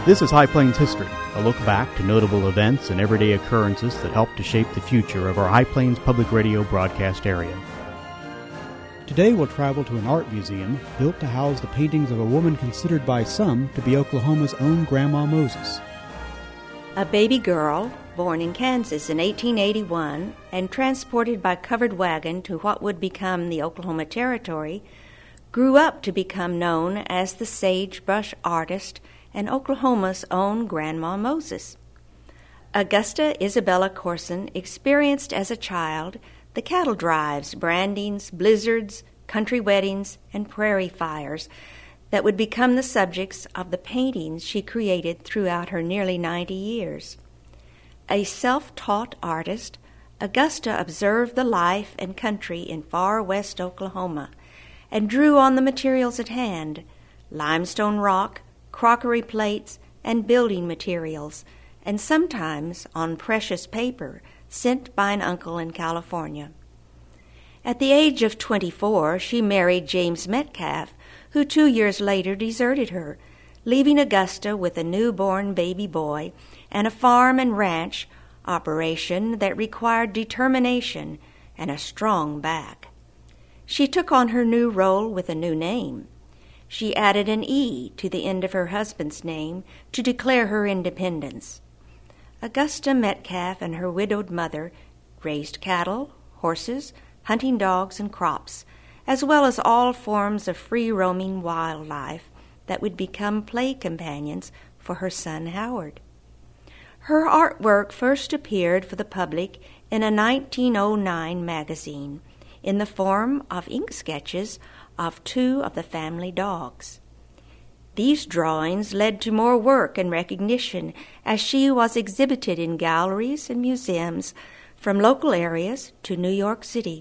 This is High Plains History, a look back to notable events and everyday occurrences that helped to shape the future of our High Plains Public Radio broadcast area. Today we'll travel to an art museum built to house the paintings of a woman considered by some to be Oklahoma's own Grandma Moses. A baby girl, born in Kansas in 1881 and transported by covered wagon to what would become the Oklahoma Territory, grew up to become known as the sagebrush artist and Oklahoma's own Grandma Moses. Augusta Isabella Corson experienced as a child the cattle drives, brandings, blizzards, country weddings, and prairie fires that would become the subjects of the paintings she created throughout her nearly 90 years. A self-taught artist, Augusta observed the life and country in far west Oklahoma and drew on the materials at hand, limestone rock, crockery plates, and building materials, and sometimes on precious paper sent by an uncle in California. At the age of 24, she married James Metcalf, who 2 years later deserted her, leaving Augusta with a newborn baby boy and a farm and ranch operation that required determination and a strong back. She took on her new role with a new name. She added an E to the end of her husband's name to declare her independence. Augusta Metcalf and her widowed mother raised cattle, horses, hunting dogs, and crops, as well as all forms of free-roaming wildlife that would become play companions for her son Howard. Her artwork first appeared for the public in a 1909 magazine in the form of ink sketches of two of the family dogs. These drawings led to more work and recognition as she was exhibited in galleries and museums from local areas to New York City.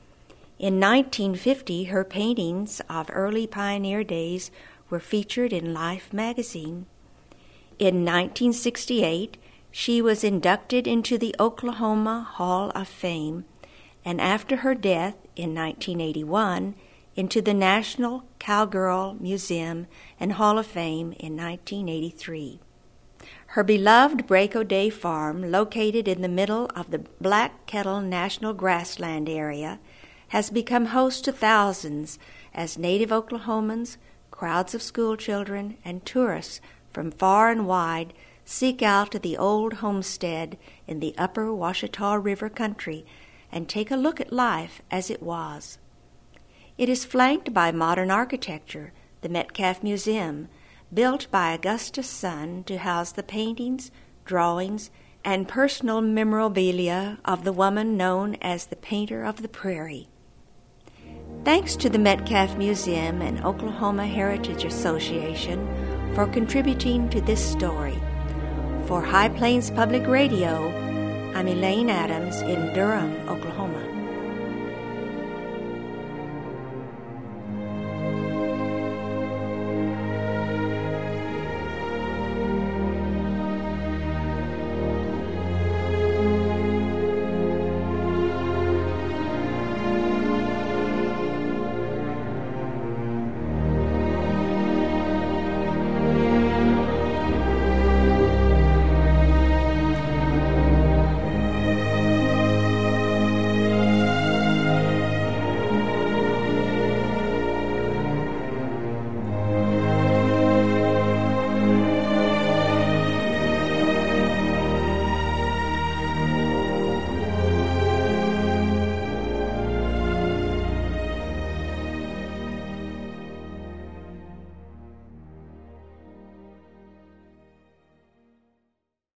In 1950, her paintings of early pioneer days were featured in Life magazine. In 1968, she was inducted into the Oklahoma Hall of Fame, and after her death in 1981, into the National Cowgirl Museum and Hall of Fame in 1983. Her beloved Break O'Day Farm, located in the middle of the Black Kettle National Grassland area, has become host to thousands as native Oklahomans, crowds of schoolchildren, and tourists from far and wide seek out the old homestead in the upper Washita River country and take a look at life as it was. It is flanked by modern architecture, the Metcalf Museum, built by Augusta's son to house the paintings, drawings, and personal memorabilia of the woman known as the Painter of the Prairie. Thanks to the Metcalf Museum and Oklahoma Heritage Association for contributing to this story. For High Plains Public Radio, I'm Elaine Adams in Durham, Oklahoma.